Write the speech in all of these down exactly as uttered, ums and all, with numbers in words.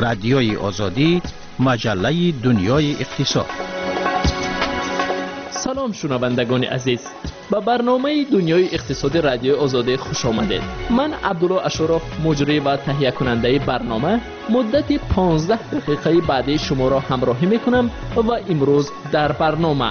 رادیوی آزادی، مجله دنیای اقتصاد. سلام شنوندگان عزیز، به برنامه دنیای اقتصادی رادیو آزادی خوش آمدید. من عبدالله اشرف، مجری و تهیه کننده برنامه، مدت پانزده دقیقه بعدی شما را همراهی میکنم و امروز در برنامه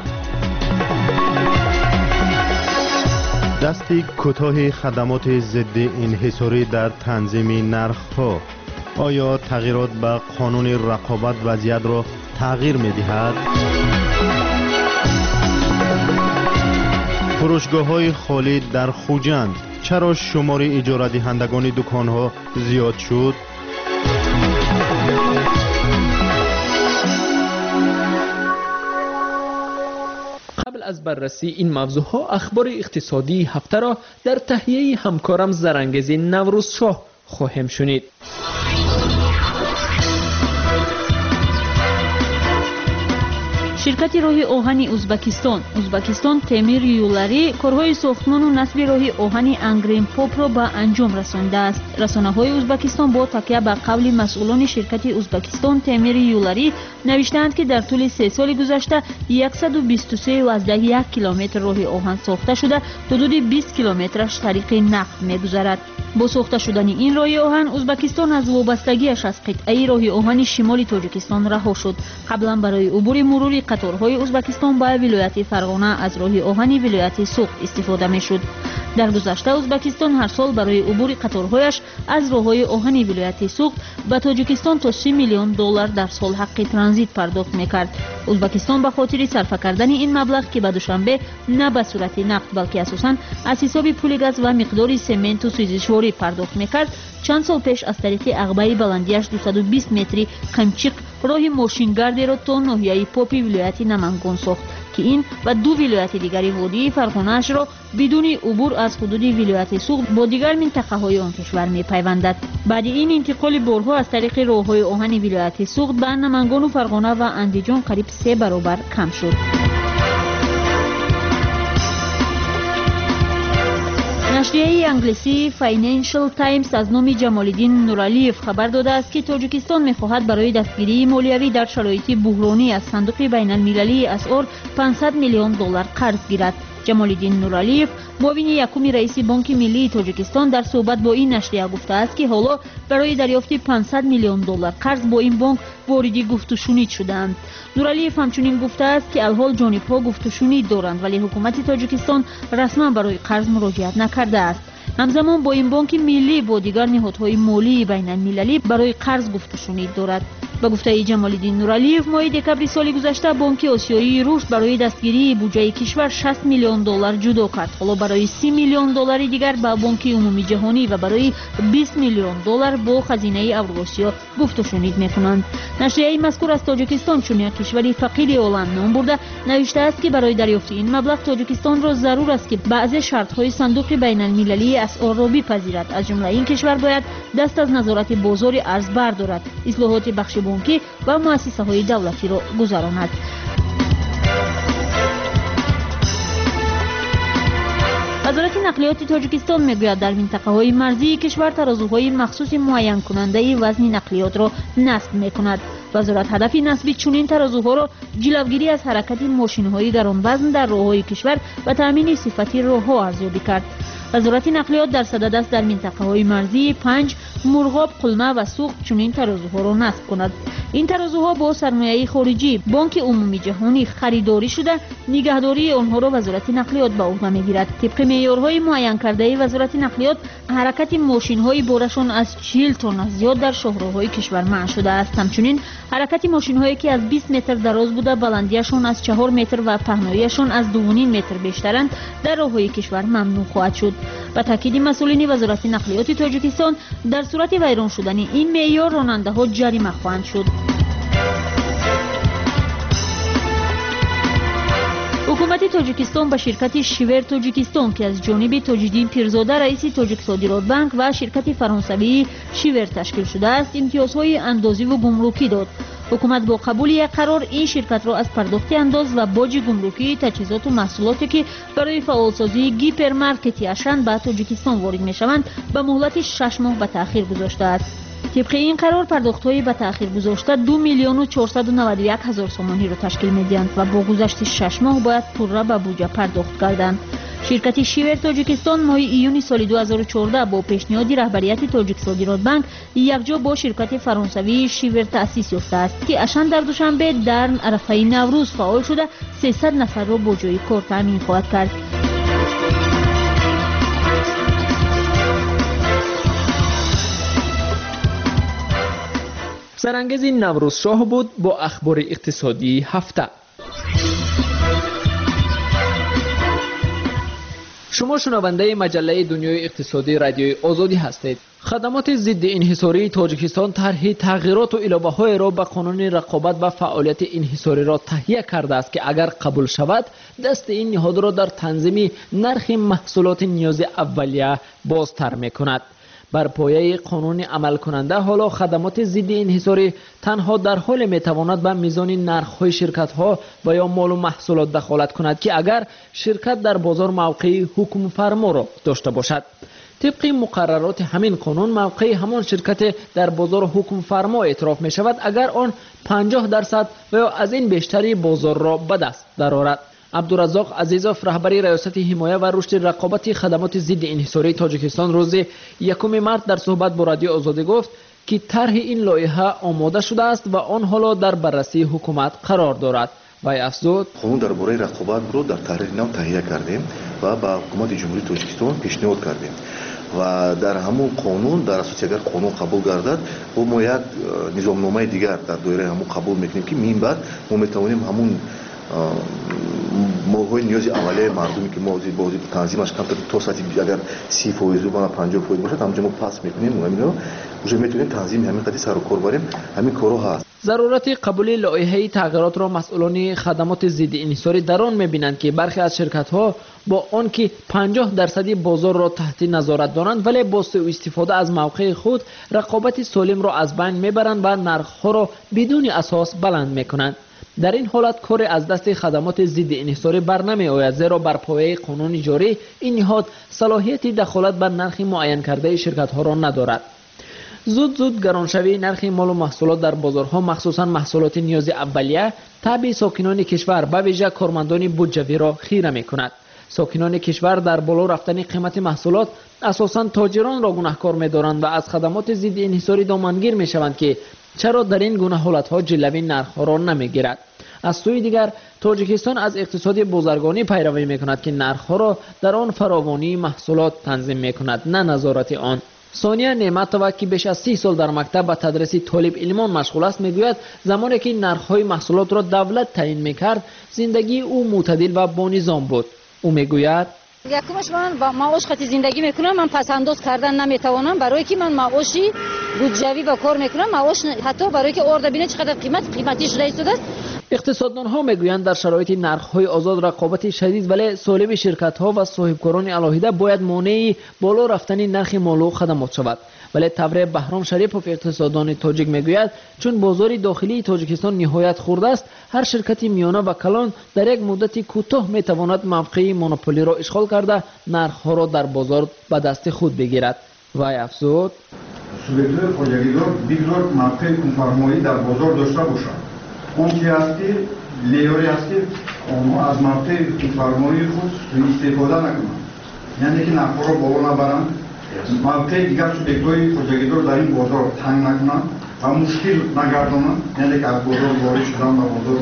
دستی کوتاه خدمات ضد انحصاری در تنظیم نرخ‌ها. آیا تغییرات به قانون رقابت وضعیت را تغییر می‌دهد؟ فروشگاه‌های خالی در خوجند، چرا شمار اجاره دهندگان دکان‌ها زیاد شد؟ قبل از بررسی این موضوعها اخبار اقتصادی هفته را در تهیه همکارم زرنگز نوروز شاه خواهیم شنید. شرکت راه آهن ازبکستان ازبکستان تعمیر یولری کارهای ساختمان و نصب راه آهن انگرین پاپ را به انجام رسانده است. رسانه‌های ازبکستان با تکیه به قول مسئولان شرکت ازبکستان تعمیر یولری نوشتند که در طول سه سال گذشته صد و بیست و سه و یک کیلومتر راه آهن ساخته شده، حدود بیست کیلومترش طریق نفت می‌گذرد. با ساخته شدن این راه آهن ازبکستان از وابستگیش از قطعه راه آهن شمال تاجیکستان رها شد. قبلا برای عبور مروری قطارهای ازبکستان به ولایت فرغانه از راه آهن ولایت سوخت استفاده می‌شد. در گذشته ازبکستان هر سال برای عبور قطارهایش از راههای آهن ولایت سوخت به تاجیکستان تا سی میلیون دلار در سال حق ترانزیت پرداخت می‌کرد. ازبکستان به خاطر صرف کردن این مبلغ که به دوشنبه نه به صورت نقد بلکه اساساً از حساب پول گاز و مقدار سمنت و سوزشواری پرداخت می‌کرد، چند سال پیش از طریق عقبه بلندیش دویست و بیست متری قمچیق راه ماشینگردی را تا ناحیه پاپی ولایت نمنگان ساخت که این و دو ولایت دیگری وادی فرغانه‌اش را بدون عبور از حدود ولایت سوخت با دیگر منطقه‌های آن کشور می‌پیوندد. بعد این انتقال بارها از طریق راه‌های آهن ولایت سوخت به نمنگان و فرغانه و اندیجان قریب سه برابر کم شد. نشریه انگلیسی فاینانشل تایمز از نام جمال‌الدین نورعلیف خبر داده است که تاجیکستان می‌خواهد برای دستگیری مالیوی در شرایط بحرانی از صندوق بین‌المللی اسعار پانصد میلیون دلار قرض گیرد. جمال‌الدین نورعلیف معاون یکم رئیس بانک ملی تاجیکستان در صحبت با این نشریه گفته است که حالا برای دریافت پانصد میلیون دلار قرض با این بانک واردی گفت و شنید شدند. نورعلیف همچنین گفته است که الحال جانب‌ها گفت و شنید دارند ولی حکومت تاجیکستان رسما برای قرض مراجعت نکرده است. همزمان با این بانک ملی با دیگر نهادهای مالی بین‌المللی برای قرض گفت و شنید دارد. به گفته جمال‌الدین نورعلیف ماه دکمبر سال گذشته بانک آسیایی رشد برای دستگیری بودجه کشور شصت میلیون دلار جدا کرد. حالا برای سی میلیون دلار دیگر با بانک عمومی جهانی و برای بیست میلیون دلار با خزینه اوراسیا گفت و شنید می‌کنند. نشریه مذکور از تاجیکستان چون یک کشور فقیر عالم نام برده نوشته است که برای دریافت این مبلغ تاجیکستان را ضرور است که بعضی شرط‌های صندوق بین‌المللی اسعار را بپذیرد. از جمله این کشور باید دست از نظارت بازار ارز بردارد، اصلاحات بخش بانکی و مؤسسه‌های دولتی را گذراند. وزارت نقلیات تاجیکستان میگوید در منطقه‌های مرزی کشور ترازوهای مخصوص معین کننده وزن نقلیات را نصب می‌کند. وزارت هدف نصب چنین ترازوها را جلوگیری از حرکت ماشین‌های گرانوزن در راه‌های کشور و تأمین صفتی راه‌ها ارزیابی کرد. وزارت نقلیات در صدد است در منطقه‌های مرزی پنج، مرغاب، قلمه و سوخت چنین ترازوها را نصب کند. این ترازوها با سرمایه خارجی بانک عمومی جهانی خریداری شده، نگهداری آنها را وزارت نقلیات به عهده می‌گیرد. طبق معیارهای معین کرده وزارت نقلیات حرکت ماشین‌های بارشان از چهل تن از زیاد در شاهراه‌های کشور منع شده است. همچنین حرکت ماشین‌هایی که از بیست متر دراز بوده بلندیشان از چهار متر و پهناییشان از دو و نیم متر بیشترند در راه‌های کشور ممنوع خواهد شد. با تاکید مسئولین وزارت نقلیات تاجیکستان در صورت ویران شدن این معیار راننده‌ها جریمه خواهند شد. حکومت تاجیکستان به شرکت شیور تاجیکستان که از جانب تاج‌الدین پیرزاده رئیس تاجیک صادرات بانک و شرکت فرانسوی شیور تشکیل شده است امتیازهای اندازی و گمرکی داد. حکومت با قبول یک قرار این شرکت را از پرداخت انداز و باج گمرکی تجهیزات و محصولاتی که برای فعالسازی گیپرمارکتی اشن به تاجیکستان وارد می‌شوند به مهلت شش ماه به تأخیر گذاشته است. طبق این قرار پرداخت‌های به تأخیر گذاشته دو میلیون و چهارصد و نود و یک هزار سومانی را تشکیل می‌دهند و با گذشت شش ماه باید پوره به بودجه پرداخت گردند. شرکت شیور تاجیکستان ماه ایون سال دو هزار و چهارده با پیشنهاد رهبریت تاجیک صادرات بانک یکجا با شرکت فرانسوی شیور تأسیس یافته است که اشن در دوشنبه در عرفه نوروز فعال شده سیصد نفر را با جای کار تامین خواهد کرد. سرانگیز نوروز شاه بود با اخبار اقتصادی هفته. شما شنونده مجله دنیای اقتصادی رادیوی آزادی هستید. خدمات ضد انحصاری تاجیکستان طرح تغییرات و اضافه‌های را به قانون رقابت و فعالیت انحصاری را تهیه کرده است که اگر قبول شود دست این نهاد را در تنظیم نرخ محصولات نیاز اولیه بازتر می‌کند. بر پایه قانون عمل کننده حالا خدمات ضد انحصاری تنها در حال میتواند به میزان نرخ‌های شرکت‌ها و یا مال و محصولات دخالت کند که اگر شرکت در بازار موقع حکم فرما را داشته باشد. طبق مقررات همین قانون موقع همان شرکت در بازار حکم فرما اعتراف می شود اگر آن پنجاه درصد و یا از این بیشتری بازار را به دست درآورد. عبدالرزاق عزیزوف رهبری ریاست حمایت و رشد رقابت خدمات ضد انحصاری تاجیکستان روز یکم مارس در صحبت با رادیو آزادی گفت که طرح این لایحه آماده شده است و آن حالا در بررسی حکومت قرار دارد. وی افزود قانون درباره رقابت رو در طرح نو تهیه کردیم و به حکومت جمهوری تاجیکستان پیشنهاد کردیم و در همون قانون در اساس اگر قانون قبول گردد و ما یک نظامنامه دیگر در دایره همون قبول میکنیم که این بعد ما میتوانیم همون موضوع نیازی اولیه مردمی که موضوع بازی تنظیمش کم تا ساعتی اگر سی فیصد و پنجاه فیصد باشه همونجا ما پاس میکنیم و همینو уже میتونیم تنظیم همین قضیه سر و کار بریم. همین کارو هست. ضرورت قبول لایحه تغییرات را مسئولان خدمات ضد انحصاری در آن می‌بینند که برخی از شرکت‌ها با آنکه پنجاه درصدی بازار را تحت نظارت دارند ولی با سوء استفاده از موقع خود رقابت سالم را از بین میبرند و نرخ‌ها را بدون اساس بلند میکنند. در این حالت کار از دست خدمات ضد انحصاری برنمی آید زیرا بر پایه قانون جاری این نهاد صلاحیت دخالت بر نرخ معین کرده شرکت‌ها را ندارد. زود زود گرانشوی نرخ مال و محصولات در بازارها مخصوصا محصولات نیاز اولیه طبع ساکنان کشور به ویژه کارمندان بودجوی را خیره می‌کند. ساکنان کشور در بالا رفتن قیمت محصولات اساساً تاجران را گناهکار می‌دارند و از خدمات ضد انحصاری دامنگیر می‌شوند که چرا در این گونه حالت‌ها جلوی نرخ‌ها را نمی‌گیرد. از سوی دیگر تاجیکستان از اقتصاد بازرگانی پیروی می‌کند که نرخ‌ها را در آن فراوانی محصولات تنظیم می‌کند نه نظارت آن. ثانیه نعمتова که بیش از سی سال در مکتب به تدریس طالب علمان مشغول است میگوید زمانی که نرخ‌های محصولات را دولت تعیین می‌کرد زندگی او معتدل و با نظام بود. او میگوید یکمش من با معاش خاطر زندگی میکنم، من پس انداز کردن نمیتوانم برای که من معاشی بودجوی با کار میکنم، معاش حتی برای که آورده بینه چقدر قیمت قیمتیش رئیس شده است. اقتصاددانها میگویند در شرایط نرخ‌های آزاد رقابت شدید ولی سالم شرکت‌ها و صاحبکاران علاهیده باید مانع بالا رفتن نرخ مال و خدمات شود. ولی تبر بهرام شریفوف اقتصاددان تاجیک میگوید چون بازار داخلی تاجیکستان نهایت خرد است هر شرکت میانه و کلان در یک مدت کوتاه میتواند موقع مونوپولی را اشغال کرده نرخ‌ها را در بازار به دست خود بگیرد. وی افزود سوبیکت‌های خودجویدار بگذار موقع کنفرمایی در بازار داشته باشند. اون که است که لیاری است که آنها از موقع کنفرمایی خود استفاده نکنند، یعنی که نرخ‌ها را بالا نبرند، موقع دیگر سوبیکت‌های خودجویدار در این بازار تنگ نکنند و مشکل نگردانند، یعنی که از بازار وارد شدن و بازار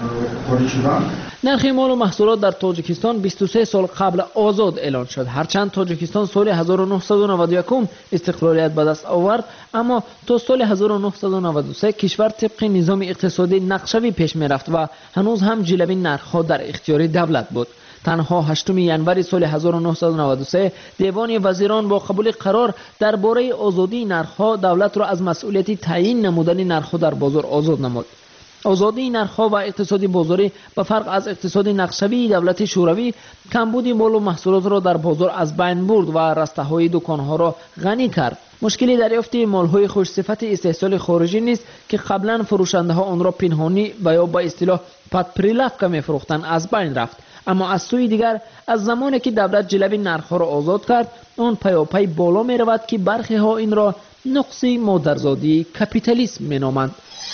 خارج شدن. نرخ مال و محصولات در تاجیکستان بیست و سه سال قبل آزاد اعلان شد. هرچند تاجیکستان سال هزار و نهصد و نود و یک استقلالیت به دست آورد اما تا سال هزار و نهصد و نود و سه کشور طبق نظام اقتصادی نقشه‌ای پیش می‌رفت و هنوز هم جلوی نرخ‌ها در اختیار دولت بود. تنها هشتم ژانویه سال هزار و نهصد و نود و سه دیوان وزیران با قبول قرار درباره آزادی نرخ‌ها دولت را از مسئولیت تعیین نمودن نرخ‌ها در بازار آزاد نمود. آزادی نرخ‌ها و اقتصادی بازاری به فرق از اقتصادی نقشه‌ای دولت شوروی کمبود مال و محصولات را در بازار از بین برد و رسته‌های دکان‌ها را غنی کرد. مشکلی دریافت مال‌های خوش صفت استحصال خارجی نیست که قبلا فروشنده‌ها آن را پنهانی و یا با اصطلاح پد پریلافکا می‌فروختند از بین رفت. اما از سوی دیگر از زمانی که دولت جلب نرخ‌ها را آزاد کرد، آن پیاپی بالا می رود که برخی ها این را نقص مادرزادی کپیتالیسم می نامند.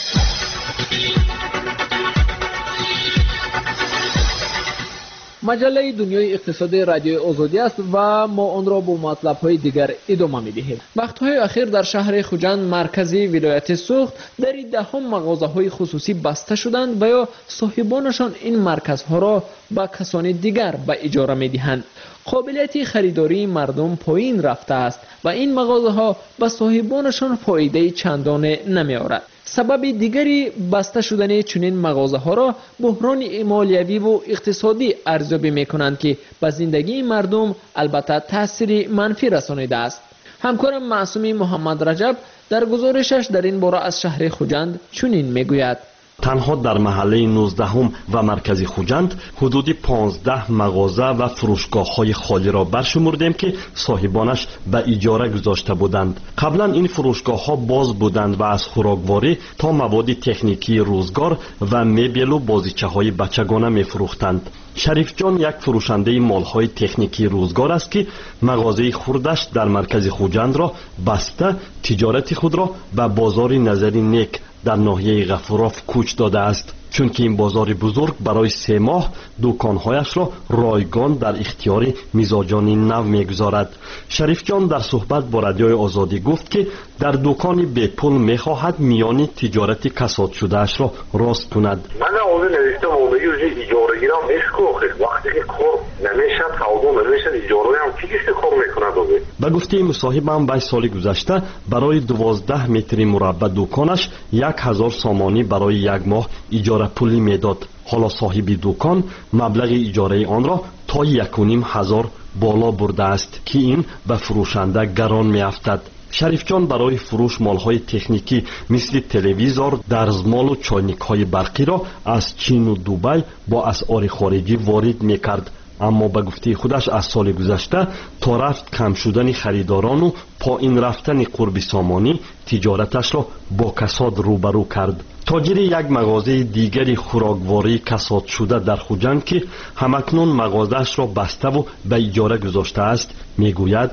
مجله دنیای اقتصادی رادیوی آزادی است و ما آن را با مطلب‌های دیگر ادامه می‌دهیم. وقت‌های اخیر در شهر خوجند مرکزی ولایت سوخت در دهم مغازه‌های خصوصی بسته شدند و یا صاحبانشان این مرکزها را به کسان دیگر به اجاره می‌دهند. قابلیت خریداری مردم پایین رفته است و این مغازه‌ها به صاحبانشان فایده چندان نمی‌آورد. سبب دیگری بسته شدن چنین مغازه‌ها را بحران مالیوی و اقتصادی ارزیابی می‌کنند که به زندگی مردم البته تأثیر منفی رسانیده است. همکارم معصومی محمد رجب در گزارشش در این باره از شهر خوجند چنین می‌گوید: تنها در محله نوزدهم و مرکزی خوجند حدودی پانزده مغازه و فروشگاه‌های خالی را برشمردیم که صاحبانش به اجاره گذاشته بودند. قبلا این فروشگاه‌ها باز بودند و از خوراکواری تا مواد تکنیکی روزگار و مبل و بازیچه‌های بچگانه می‌فروختند. شریف جان یک فروشنده مال‌های تکنیکی روزگار است که مغازه خردش در مرکز خوجند را بسته تجارت خود را به بازار نظری نیک در ناحیه غفوراف کوچ داده است، چون که این بازار بزرگ برای سه ماه دکانهایش را رایگان در اختیار میزاجان نو میگذارد. شریف جان در صحبت با رادیوی آزادی گفت که در دکانی به پول میخواهد میان تجارت کساد شده اش را راست کند. من اون نوشتم اومدی روی اجاره گیرم میشکو وقتی که کار نمیشد خودم نمیشد اجاره هم چیزی کار میکنه دوباره. به گفته مصاحبم به سال گذشته برای دوازده متر مربع دکانش یک هزار سامانی برای یک ماه اجاره پولی میداد. حالا صاحب دکان مبلغ اجاره آن را تا یک و نیم هزار بالا برده است که این به فروشنده گران میافتد. شریف جان برای فروش مالهای تکنیکی مثل تلویزور، دستمال و چاینک‌های برقی را از چین و دوبای با اسعار خارجی وارد میکرد. اما به گفته خودش از سال گذشته تا رفت کم شدن خریداران و پایین رفتن قرب سامانی تجارتش را با کساد روبرو کرد. تاجر یک مغازه دیگری خوراکواری کساد شده در خوجند که همکنون مغازه‌اش را بسته و به اجاره گذاشته است میگوید: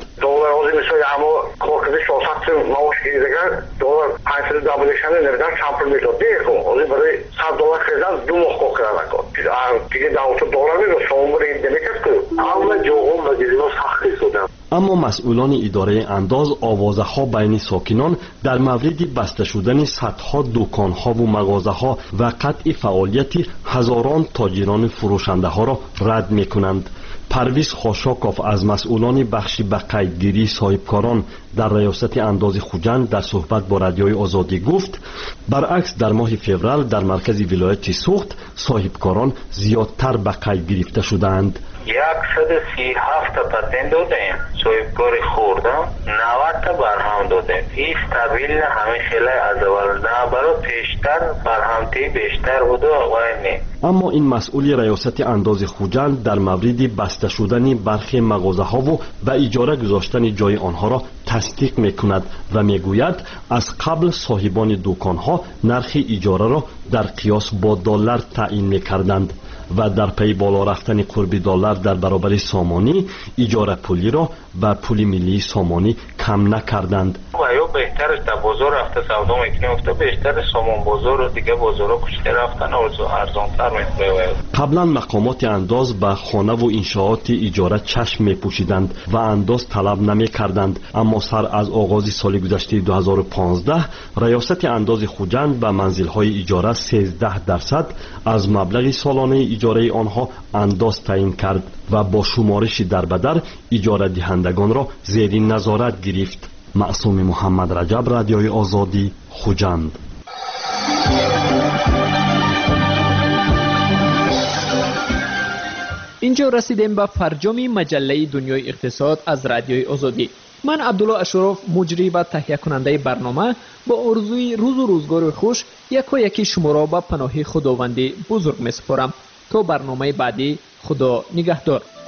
اما کارکرد شاست معاش گیرگر دلار پنجصد دابلیشن نمیدن کمپل میداد دیگه اولی برای صد دلار خریدن دو ماه کار کردن نکن دیگه دوازده دلار میداد شما برای این دمیکت کنید اما جوغم و دیدینا سختی شدن. اما مسئولان اداره انداز آوازه ها بین ساکنان در مورد بسته شدن صدها دکان ها و مغازه ها و قطع فعالیت هزاران تاجران فروشنده ها را رد می کنند. پرویز خاشاکوف از مسئولان بخشی به قیدگیری صاحبکاران در ریاست انداز خوجند در صحبت با رادیوی آزادی گفت: برعکس در ماه فوریه در مرکز ولایت سوخت صاحبکاران زیادتر به قید گرفته شدند. صد و سی و هفت تا پتن دادیم، صاحبکار خوردم نود تا برهم دادیم. این استابیل نه همیشه از اول نه برای پیشتر برهمتی بیشتر بوده و نه. اما این مسئول ریاست انداز خوجند در مورد بسته شدن برخی مغازه ها و به اجاره گذاشتن جای آنها را تصدیق میکند و میگوید از قبل صاحبان دکان ها نرخ اجاره را در قیاس با دلار تعیین میکردند و در پی بالا رفتن قرب دلار در برابر سامانی اجاره پولی را به پول ملی سامانی کم نکردند. یا بهترش در بازار رفته سودا میکنه افته بیشتر سامان بازار و دیگه بازارها کوچکتر رفتن ارزانتر میکنه. قبلا مقامات انداز به خانه و انشاءات اجاره چشم میپوشیدند و انداز طلب نمیکردند، اما سر از آغاز سال گذشته دو هزار و پانزده ریاست انداز خوجند به منزل‌های اجاره سیزده درصد از مبلغ سالانه اجاره آنها انداز تعیین کرد و با شمارش در بدر اجاره دهندگان را زیر نظارت گرفت. معصوم محمد رجب، رادیوی آزادی، خوجند. اینجا رسیدیم به فرجام مجله دنیای اقتصاد از رادیوی آزادی. من عبدالله اشرف، مجری و تهیه کننده برنامه، با آرزوی روز و روزگار خوش یک و یکی شما را به پناه خداوند بزرگ می سپارم. تا برنامه بعدی، خدا نگهدار.